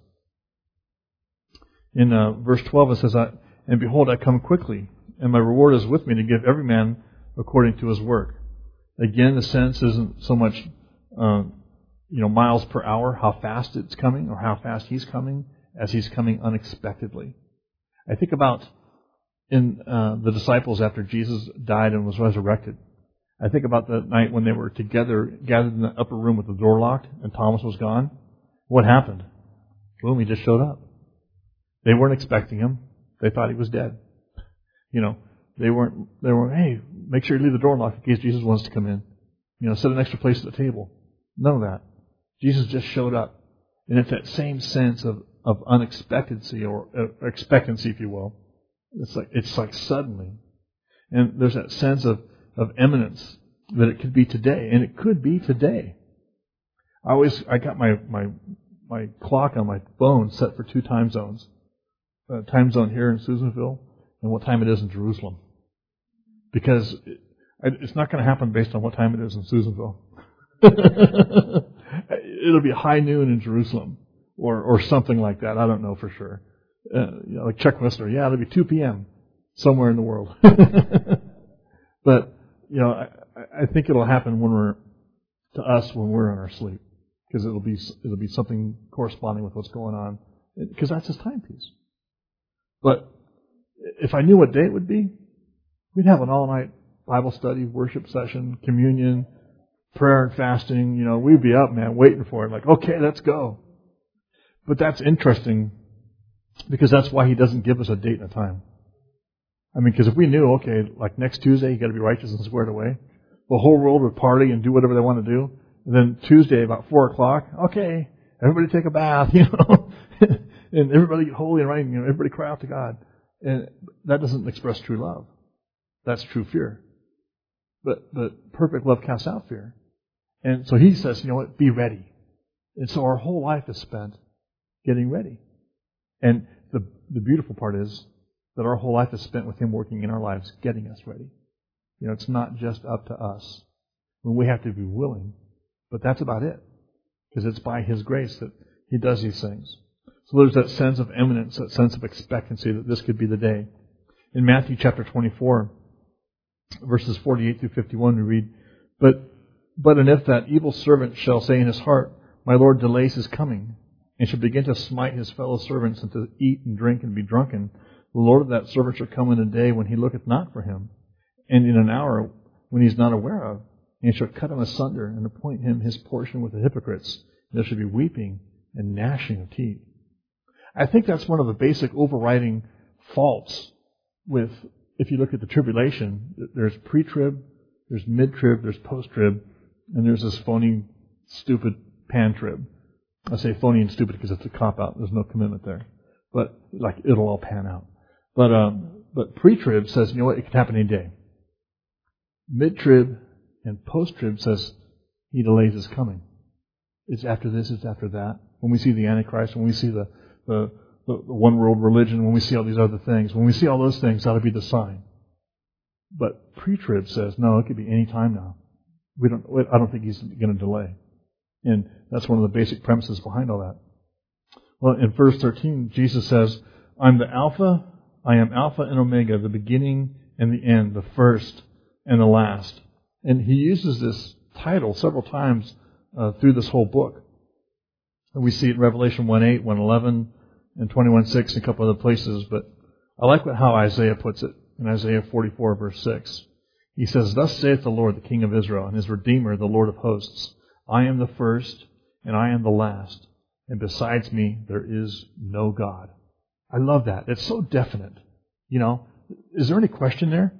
In uh, verse twelve it says, and behold, I come quickly, and my reward is with me to give every man according to his work. Again, the sense isn't so much um, you know, miles per hour, how fast it's coming or how fast He's coming, as He's coming unexpectedly. I think about in uh, the disciples after Jesus died and was resurrected. I think about the night when they were together, gathered in the upper room with the door locked, and Thomas was gone. What happened? Boom, He just showed up. They weren't expecting Him. They thought He was dead. You know, they weren't, they weren't, hey, make sure you leave the door locked in case Jesus wants to come in. You know, set an extra place at the table. None of that. Jesus just showed up. And it's that same sense of, of unexpectancy or uh, expectancy, if you will. It's like, it's like suddenly. And there's that sense of, of imminence that it could be today. And it could be today. I always, I got my, my, my clock on my phone set for two time zones. Uh, time zone here in Susanville and what time it is in Jerusalem. Because it, it's not going to happen based on what time it is in Susanville. It'll be high noon in Jerusalem or or something like that. I don't know for sure. Uh, you know, like Chuck Whistler, yeah, it'll be two p.m. somewhere in the world. But, you know, I, I think it'll happen when we're, to us when we're in our sleep. Because it'll be, it'll be something corresponding with what's going on. Because that's His timepiece. But if I knew what day it would be, we'd have an all-night Bible study, worship session, communion, prayer and fasting. You know, we'd be up, man, waiting for it. Like, okay, let's go. But that's interesting because that's why He doesn't give us a date and a time. I mean, because if we knew, okay, like next Tuesday, you got to be righteous and squared away, the whole world would party and do whatever they want to do. And then Tuesday, about four o'clock, okay, everybody take a bath, you know. And everybody get holy and right, you know, everybody cry out to God. And that doesn't express true love. That's true fear. But but perfect love casts out fear. And so He says, you know what, be ready. And so our whole life is spent getting ready. And the the beautiful part is that our whole life is spent with Him working in our lives, getting us ready. You know, it's not just up to us. When we have to be willing. But that's about it. Because it's by His grace that He does these things. So there's that sense of imminence, that sense of expectancy that this could be the day. In Matthew chapter twenty-four, verses forty-eight through fifty-one, we read, But but and if that evil servant shall say in his heart, My Lord delays His coming, and shall begin to smite his fellow servants, and to eat and drink and be drunken, the Lord of that servant shall come in a day when he looketh not for him, and in an hour when he is not aware of, and shall cut him asunder, and appoint him his portion with the hypocrites. And there shall be weeping and gnashing of teeth. I think that's one of the basic overriding faults with if you look at the tribulation, there's pre-trib, there's mid-trib, there's post-trib, and there's this phony, stupid pan-trib. I say phony and stupid because it's a cop-out. There's no commitment there. But, like, it'll all pan out. But, um, but pre-trib says, you know what, it can happen any day. Mid-trib and post-trib says he delays his coming. It's after this, it's after that. When we see the Antichrist, when we see the, the, the, the one world religion, when we see all these other things, when we see all those things, that'll be the sign. But pre-trib says, no, it could be any time now. We don't, I don't think he's going to delay. And that's one of the basic premises behind all that. Well, in verse thirteen, Jesus says, I'm the Alpha, I am Alpha and Omega, the beginning and the end, the first and the last. And he uses this title several times uh, through this whole book. And we see it in Revelation one eight, one eleven, and twenty-one six, and a couple other places. But I like what, how Isaiah puts it in Isaiah forty-four, verse six. He says, Thus saith the Lord, the King of Israel, and his Redeemer, the Lord of hosts, I am the first, and I am the last, and besides me there is no God. I love that. It's so definite. You know, is there any question there?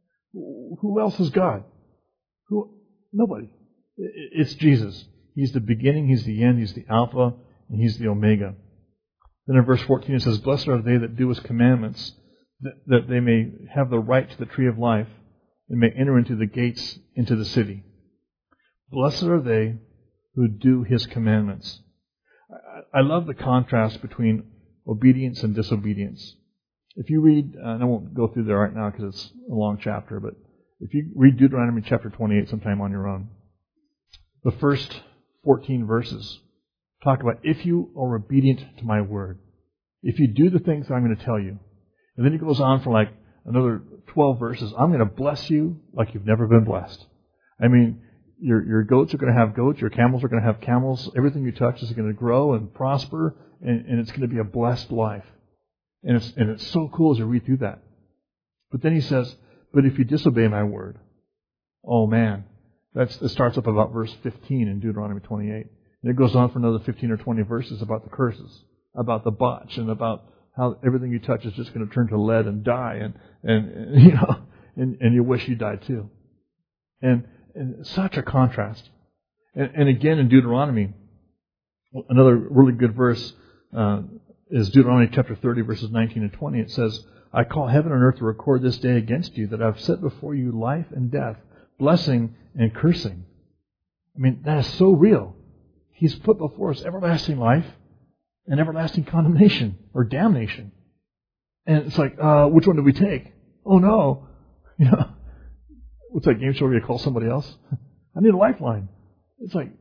Who else is God? Who? Nobody. It's Jesus. He's the beginning, He's the end, He's the Alpha, and He's the Omega. Then in verse fourteen it says, Blessed are they that do His commandments, that, that they may have the right to the tree of life, and may enter into the gates into the city. Blessed are they who do His commandments. I, I love the contrast between obedience and disobedience. If you read, uh, and I won't go through there right now because it's a long chapter, but if you read Deuteronomy chapter twenty-eight sometime on your own, the first fourteen verses talk about if you are obedient to my word, if you do the things that I'm going to tell you. And then it goes on for like another twelve verses. I'm going to bless you like you've never been blessed. I mean, your your goats are going to have goats, your camels are going to have camels. Everything you touch is going to grow and prosper, and, and it's going to be a blessed life. And it's and it's so cool as you read through that. But then he says, but if you disobey my word, oh man, that's it starts up about verse fifteen in Deuteronomy twenty-eight. And it goes on for another fifteen or twenty verses about the curses, about the botch, and about how everything you touch is just going to turn to lead and die, and, and, and you know, and, and you wish you died too. And, and such a contrast. And, and again in Deuteronomy, another really good verse uh, is Deuteronomy chapter thirty, verses nineteen and twenty. It says, I call heaven and earth to record this day against you, that I have set before you life and death, blessing and cursing. I mean, that is so real. He's put before us everlasting life and everlasting condemnation or damnation. And it's like, uh, which one do we take? Oh no. You know, what's that game show where you call somebody else? I need a lifeline. It's like,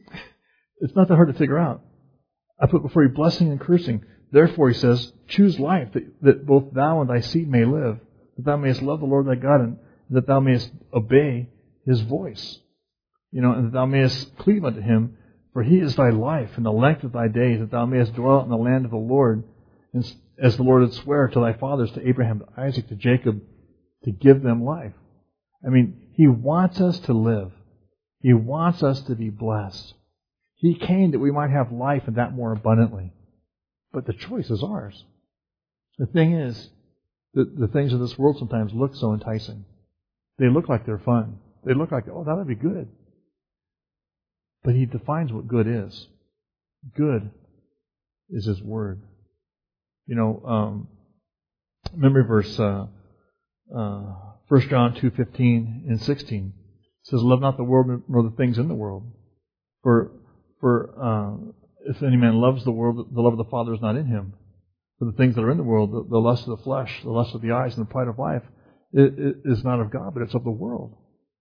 it's not that hard to figure out. I put before you blessing and cursing. Therefore, he says, choose life, that, that both thou and thy seed may live, that thou mayest love the Lord thy God, and that thou mayest obey His voice. You know, and that thou mayest cleave unto Him, for He is thy life and the length of thy days, that thou mayest dwell in the land of the Lord, and as the Lord did swear to thy fathers, to Abraham, to Isaac, to Jacob, to give them life. I mean, He wants us to live. He wants us to be blessed. He came that we might have life and that more abundantly. But the choice is ours. The thing is, the, the things of this world sometimes look so enticing. They look like they're fun. They look like, oh, that would be good. But He defines what good is. Good is His Word. You know, um, memory verse, uh, uh, First John two fifteen and sixteen says, love not the world nor the things in the world. For, for, uh, if any man loves the world, the love of the Father is not in him. For the things that are in the world, the, the lust of the flesh, the lust of the eyes, and the pride of life, it, it is not of God, but it's of the world.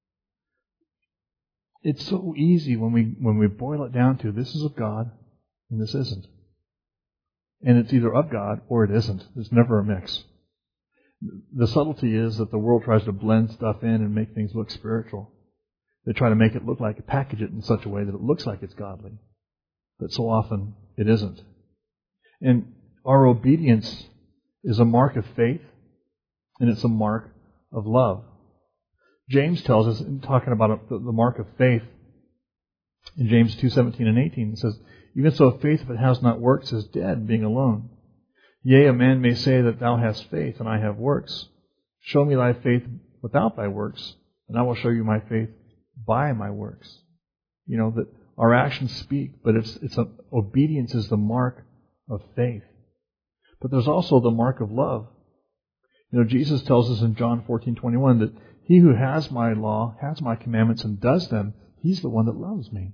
It's so easy when we when we boil it down to this is of God and this isn't. And it's either of God or it isn't. There's never a mix. The subtlety is that the world tries to blend stuff in and make things look spiritual. They try to make it look like, package it in such a way that it looks like it's godly. But so often it isn't. And our obedience is a mark of faith, and it's a mark of love. James tells us, in talking about the mark of faith, in James two seventeen and eighteen, it says, even so faith, if it has not works, is dead, being alone. Yea, a man may say that thou hast faith, and I have works. Show me thy faith without thy works, and I will show you my faith by my works. You know, that our actions speak, but it's, it's a, obedience is the mark of faith. But there's also the mark of love. You know, Jesus tells us in John fourteen twenty-one that he who has my law, has my commandments, and does them, he's the one that loves me.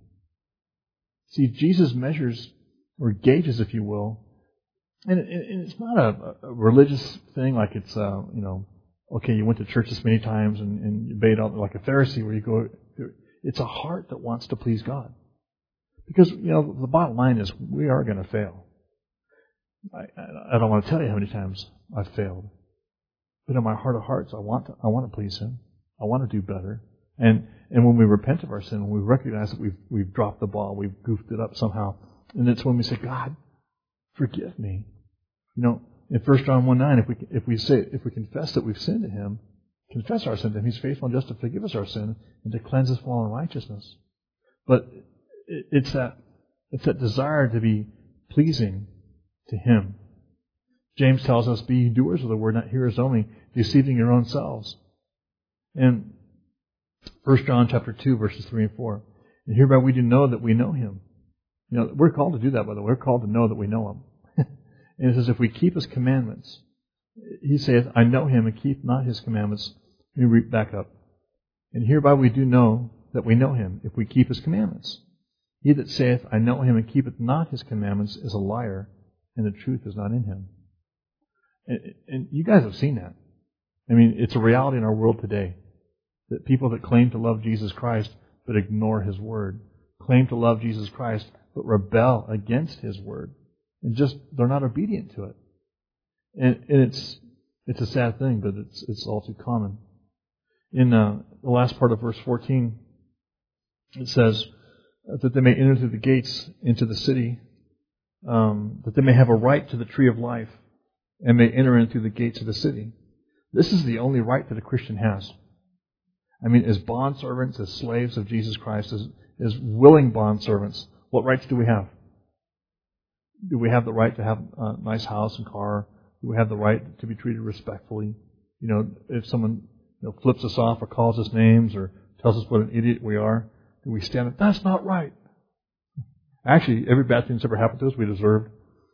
See, Jesus measures, or gauges, if you will, and, it, and it's not a, a religious thing like it's, uh, you know, okay, you went to church this many times and, and you obeyed all, like a Pharisee where you go, it's a heart that wants to please God. Because, you know, the bottom line is we are going to fail. I, I don't want to tell you how many times I've failed. But in my heart of hearts, I want to, I want to please Him. I want to do better. And and when we repent of our sin, when we recognize that we've we've dropped the ball, we've goofed it up somehow, and it's when we say, God, forgive me. You know, in First John one nine, if we if we say if we confess that we've sinned to Him, confess our sin to Him, He's faithful and just to forgive us our sin and to cleanse us from all unrighteousness. But it's that it's that desire to be pleasing to Him. James tells us, be ye doers of the word, not hearers only, deceiving your own selves. And First John chapter two, verses three and four. And hereby we do know that we know Him. You know, we're called to do that, by the way. We're called to know that we know Him. And it says, if we keep His commandments, He saith, I know Him, and keep not His commandments. Let me read back up. And hereby we do know that we know Him, if we keep His commandments. He that saith, I know Him, and keepeth not His commandments, is a liar, and the truth is not in him. And, and you guys have seen that. I mean, it's a reality in our world today. That people that claim to love Jesus Christ, but ignore His Word. Claim to love Jesus Christ, but rebel against His Word. And just, they're not obedient to it. And, and it's it's a sad thing, but it's it's all too common. In uh, the last part of verse fourteen, it says that they may enter through the gates into the city, um, that they may have a right to the tree of life, and may enter in through the gates of the city. This is the only right that a Christian has. I mean, as bondservants, as slaves of Jesus Christ, as, as willing bondservants, what rights do we have? Do we have the right to have a nice house and car? Do we have the right to be treated respectfully? You know, if someone you know, flips us off or calls us names or tells us what an idiot we are, do we stand up? That's not right. Actually, every bad thing that's ever happened to us, we deserved.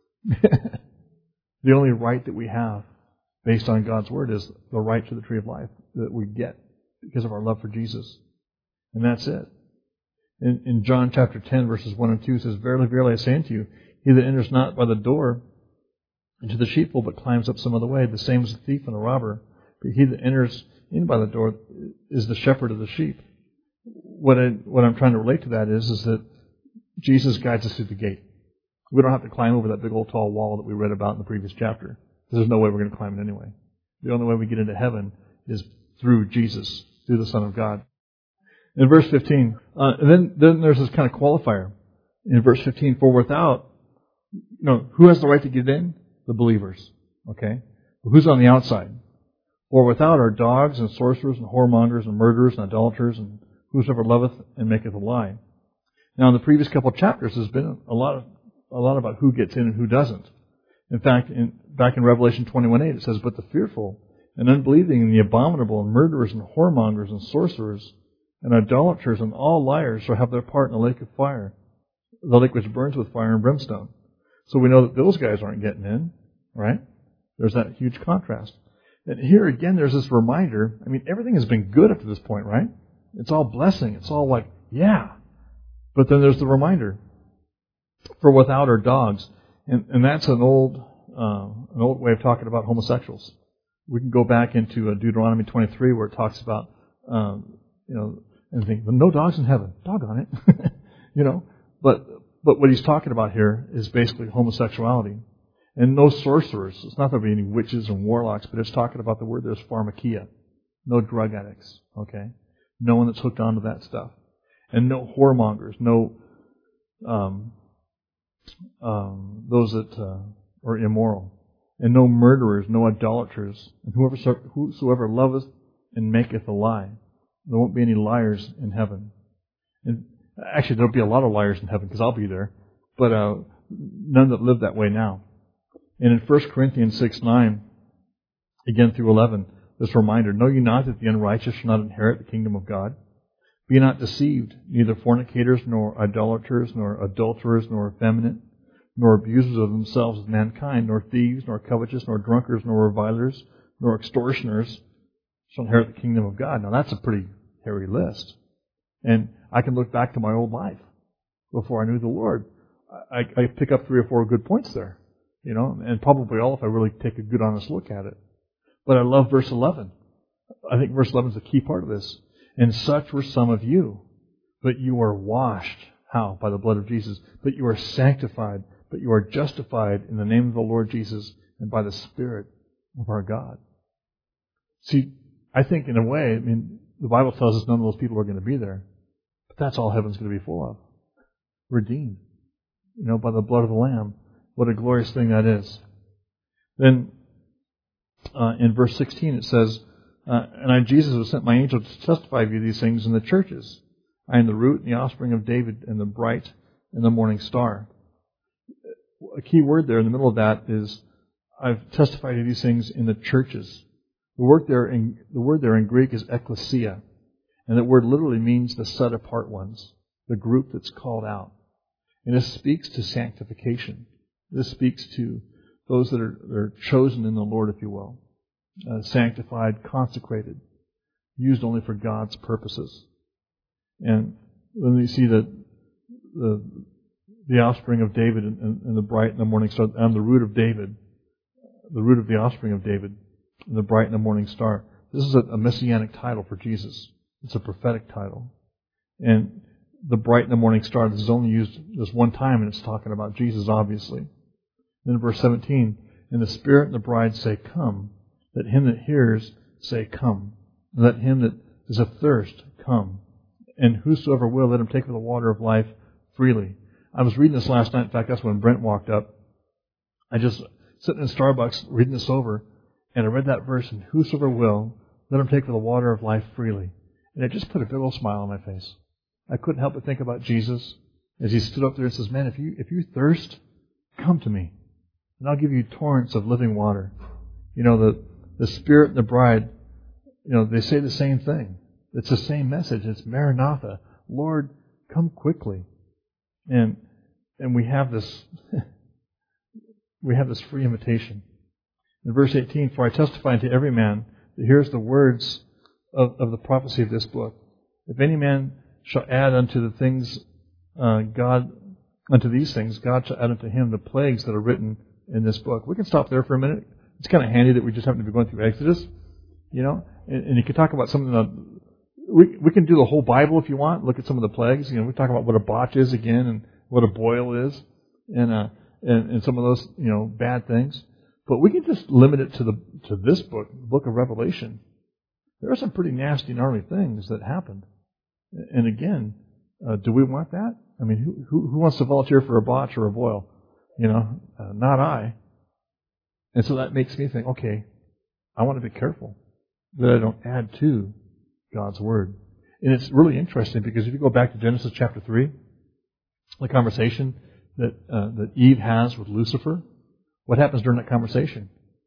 The only right that we have, based on God's Word, is the right to the tree of life that we get because of our love for Jesus. And that's it. In, in John chapter ten, verses one and two, it says, Verily, verily, I say unto you, he that enters not by the door into the sheepfold, but climbs up some other way, the same as a thief and a robber. But he that enters in by the door is the shepherd of the sheep. What, I, what I'm trying to relate to that is, is that Jesus guides us through the gate. We don't have to climb over that big old tall wall that we read about in the previous chapter, because there's no way we're going to climb it anyway. The only way we get into heaven is through Jesus, through the Son of God. In verse fifteen, uh, and then, then there's this kind of qualifier. In verse fifteen, for without, you know, who has the right to get in? The believers. Okay? But who's on the outside? For without are dogs and sorcerers and whoremongers and murderers and idolaters and whosoever loveth and maketh a lie. Now, in the previous couple of chapters, there's been a lot of a lot about who gets in and who doesn't. In fact, in, back in Revelation twenty-one eight, it says, But the fearful and unbelieving and the abominable and murderers and whoremongers and sorcerers and idolaters and all liars shall have their part in the lake of fire, the lake which burns with fire and brimstone. So we know that those guys aren't getting in, right? There's that huge contrast. And here again, there's this reminder. I mean, everything has been good up to this point, right? It's all blessing. It's all like, yeah. But then there's the reminder. For without are dogs. And, and that's an old uh, an old way of talking about homosexuals. We can go back into uh, Deuteronomy twenty-three where it talks about, um, you know, and think, no dogs in heaven. Dog on it. You know, but but what he's talking about here is basically homosexuality. And no sorcerers. It's not that there be any witches and warlocks, but it's talking about the word there's pharmakia. No drug addicts, okay? No one that's hooked onto that stuff. And no whoremongers, no um, um, those that uh, are immoral. And no murderers, no idolaters. And whoever whosoever loveth and maketh a lie. There won't be any liars in heaven. And actually, there'll be a lot of liars in heaven because I'll be there. But uh, none that live that way now. And in First Corinthians six nine, again through eleven, this reminder, know ye not that the unrighteous shall not inherit the kingdom of God? Be not deceived, neither fornicators, nor idolaters, nor adulterers, nor effeminate, nor abusers of themselves with mankind, nor thieves, nor covetous, nor drunkards, nor revilers, nor extortioners shall inherit the kingdom of God. Now that's a pretty hairy list. And I can look back to my old life before I knew the Lord. I, I pick up three or four good points there, you know, and probably all if I really take a good honest look at it. But I love verse eleven. I think verse eleven is the key part of this. And such were some of you, but you are washed. How? By the blood of Jesus. But you are sanctified, but you are justified in the name of the Lord Jesus and by the Spirit of our God. See, I think in a way, I mean, the Bible tells us none of those people are going to be there. But that's all heaven's going to be full of. Redeemed. You know, by the blood of the Lamb. What a glorious thing that is. Then, uh, in verse sixteen it says, uh, And I, Jesus, have sent my angel to testify of you these things in the churches. I am the root and the offspring of David and the bright and the morning star. A key word there in the middle of that is, I've testified of these things in the churches. The word there in, the word there in Greek is ekklesia. And that word literally means the set apart ones. The group that's called out. And this speaks to sanctification. This speaks to those that are, that are chosen in the Lord, if you will. Uh, sanctified, consecrated. Used only for God's purposes. And when you see that the, the offspring of David and, and, and the bright and the morning star, I'm the root of David, the root of the offspring of David, and the bright and the morning star. This is a, a messianic title for Jesus. It's a prophetic title. And the bright and the morning star, this is only used this one time, and it's talking about Jesus, obviously. Then in verse seventeen, and the Spirit and the bride say, Come. Let him that hears say, Come. And let him that is athirst come. And whosoever will, let him take of the water of life freely. I was reading this last night. In fact, that's when Brent walked up. I just sitting in Starbucks reading this over, and I read that verse, and whosoever will, let him take of the water of life freely. And it just put a big old smile on my face. I couldn't help but think about Jesus as he stood up there and says, Man, if you if you thirst, come to me, and I'll give you torrents of living water. You know, the, the Spirit and the bride, you know, they say the same thing. It's the same message. It's Maranatha. Lord, come quickly. And and we have this we have this free invitation. In verse eighteen, For I testify unto every man that hears the words of, of the prophecy of this book. If any man shall add unto the things uh, God unto these things, God shall add unto him the plagues that are written in this book. We can stop there for a minute. It's kind of handy that we just happen to be going through Exodus, you know, and, and you can talk about something that we we can do the whole Bible if you want. Look at some of the plagues. You know, we talk about what a botch is again, and what a boil is, and uh, and, and some of those, you know, bad things. But we can just limit it to the to this book, the book of Revelation. There are some pretty nasty, gnarly things that happened. And again, uh, do we want that? I mean, who, who who wants to volunteer for a botch or a boil? You know, uh, not I. And so that makes me think, okay, I want to be careful that I don't add to God's Word. And it's really interesting because if you go back to Genesis chapter three, the conversation that uh, that Eve has with Lucifer, what happens during that conversation?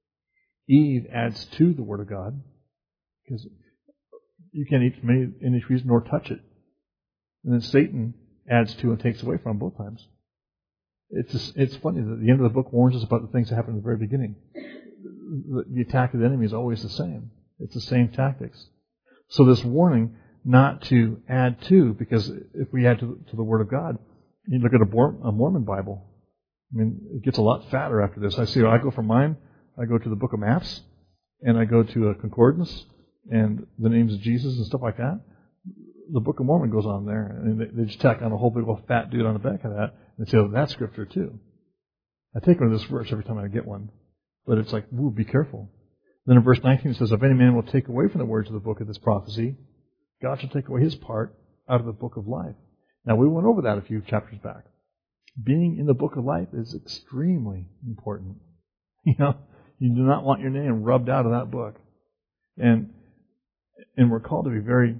Eve adds to the Word of God because you can't eat from any, any trees nor touch it. And then Satan adds to and takes away from both times. It's just, it's funny that the end of the book warns us about the things that happened at the very beginning. The, the attack of the enemy is always the same. It's the same tactics. So this warning not to add to, because if we add to, to the Word of God, you look at a, a Mormon Bible. I mean, it gets a lot fatter after this. I see. I go from mine. I go to the Book of Maps, and I go to a concordance and the names of Jesus and stuff like that. The Book of Mormon goes on there, and they, they just tack on a whole big old fat dude on the back of that, and say, "Oh, that's Scripture too." I take one of this verse every time I get one, but it's like, "Ooh, be careful." Then in verse nineteen it says, "If any man will take away from the words of the book of this prophecy, God shall take away his part out of the book of life." Now, we went over that a few chapters back. Being in the book of life is extremely important. You know, you do not want your name rubbed out of that book. And and we're called to be very,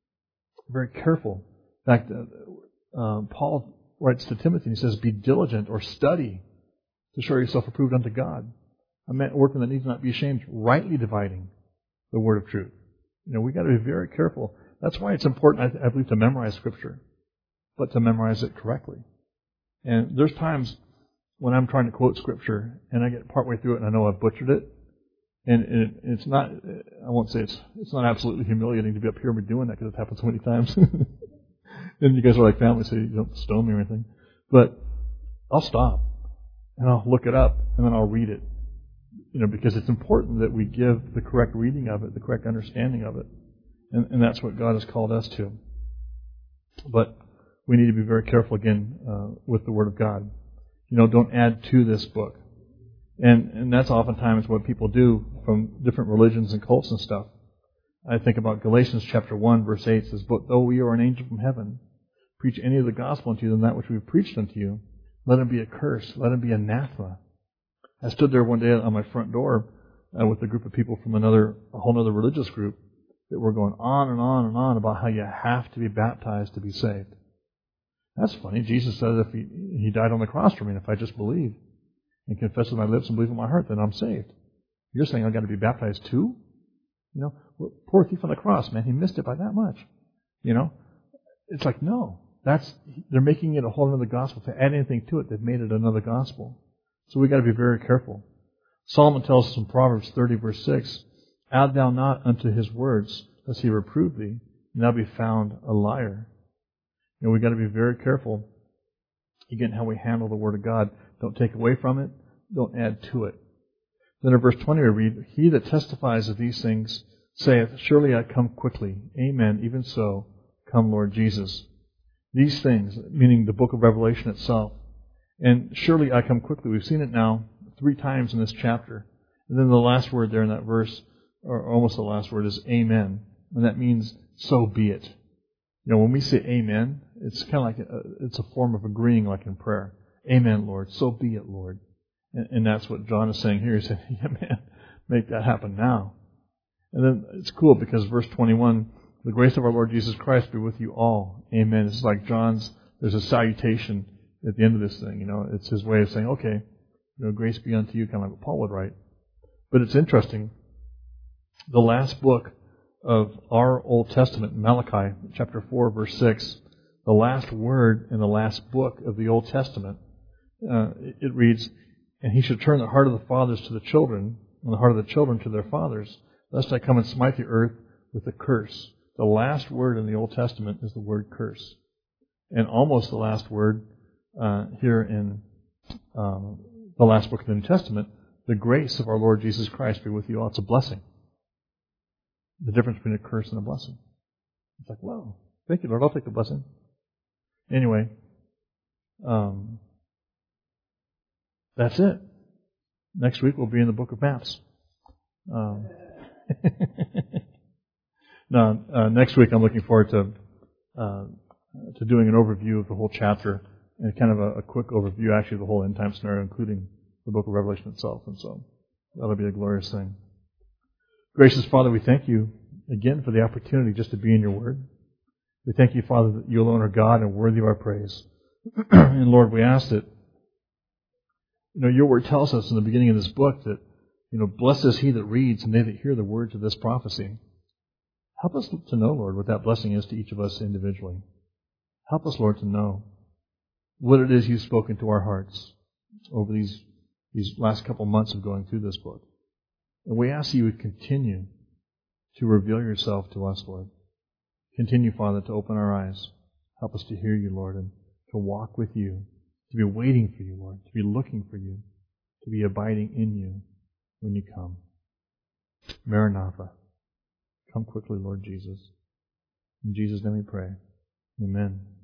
very careful. In fact, uh, uh, Paul writes to Timothy, and he says, "Be diligent," or study, "to show yourself approved unto God, a man working that needs not be ashamed, rightly dividing the word of truth. You know, we got to be very careful. That's why it's important, I, I believe, to memorize Scripture, but to memorize it correctly. And there's times when I'm trying to quote Scripture and I get partway through it and I know I've butchered it. And it, it's not, I won't say it's it's not absolutely humiliating to be up here and be doing that because it's happened so many times. And you guys are like family, so you don't stone me or anything. But I'll stop and I'll look it up and then I'll read it. You know, because it's important that we give the correct reading of it, the correct understanding of it. And, and that's what God has called us to. But we need to be very careful again uh, with the Word of God. You know, don't add to this book. And and that's oftentimes what people do from different religions and cults and stuff. I think about Galatians chapter one, verse eight says, "But though we are an angel from heaven, preach any of the gospel unto you than that which we have preached unto you, let him be a curse, let him be anathema." I stood there one day on my front door uh, with a group of people from another, a whole other religious group that were going on and on and on about how you have to be baptized to be saved. That's funny. Jesus said if he, he died on the cross for me, and if I just believe and confess with my lips and believe in my heart, then I'm saved. You're saying I've got to be baptized too? You know, well, poor thief on the cross, man, he missed it by that much. You know, it's like, no, that's, they're making it a whole other gospel. To add anything to it, they've made it another gospel. So we've got to be very careful. Solomon tells us in Proverbs thirty, verse six, "Add thou not unto his words, lest he reprove thee, and thou be found a liar." You know, we've got to be very careful, again, how we handle the Word of God. Don't take away from it. Don't add to it. Then in verse twenty we read, "He that testifies of these things saith, Surely I come quickly. Amen. Even so, come Lord Jesus." These things, meaning the book of Revelation itself. And surely I come quickly. We've seen it now three times in this chapter. And then the last word there in that verse, or almost the last word, is amen. And that means, so be it. You know, when we say amen, it's kind of like, a, it's a form of agreeing like in prayer. Amen, Lord. So be it, Lord. And, and that's what John is saying here. He said, yeah, man, make that happen now. And then it's cool because verse twenty-one, "The grace of our Lord Jesus Christ be with you all." Amen. It's like John's, there's a salutation at the end of this thing. You know, it's his way of saying, okay, you know, grace be unto you, kind of like what Paul would write. But it's interesting. The last book of our Old Testament, Malachi, chapter four, verse six, the last word in the last book of the Old Testament, uh, it reads, "And he should turn the heart of the fathers to the children, and the heart of the children to their fathers, lest I come and smite the earth with a curse." The last word in the Old Testament is the word curse. And almost the last word uh, here in um, the last book of the New Testament, "The grace of our Lord Jesus Christ be with you all." It's a blessing. The difference between a curse and a blessing. It's like, wow, thank you, Lord, I'll take the blessing. Anyway, um, that's it. Next week we'll be in the book of maps. Um, no, uh, next week I'm looking forward to uh, to doing an overview of the whole chapter and kind of a, a quick overview, actually, of the whole end time scenario, including the book of Revelation itself. And so that'll be a glorious thing. Gracious Father, we thank you again for the opportunity just to be in your Word. We thank you, Father, that you alone are God and worthy of our praise. And Lord, we ask that, you know, your Word tells us in the beginning of this book that, you know, blessed is he that reads and they that hear the words of this prophecy. Help us to know, Lord, what that blessing is to each of us individually. Help us, Lord, to know what it is you've spoken to our hearts over these, these last couple months of going through this book. And we ask that you would continue to reveal yourself to us, Lord. Continue, Father, to open our eyes. Help us to hear you, Lord, and to walk with you, to be waiting for you, Lord, to be looking for you, to be abiding in you when you come. Maranatha. Come quickly, Lord Jesus. In Jesus' name we pray. Amen.